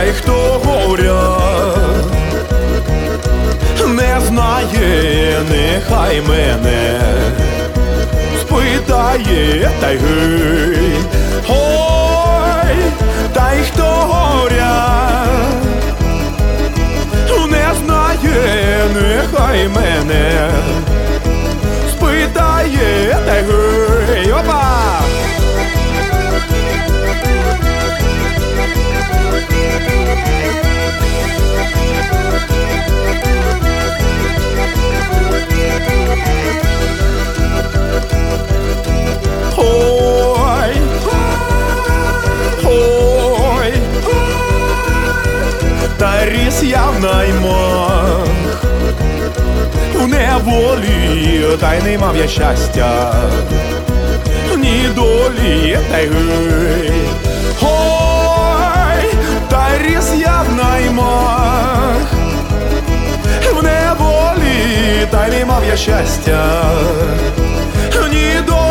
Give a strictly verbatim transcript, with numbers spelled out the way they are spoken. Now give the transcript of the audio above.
та й хто говорять, не знає, нехай мене спитає, та й гей. Ой, та й хто говорять, не знає, нехай мене спитає, та й гей. Опа! Ой, ой, та ріс я в наймах, у неволі, та й не мав я щастя, ні долі, та й гей. Ой, та ріс я в наймах, в неволі, та й не мав я щастя, ні долі.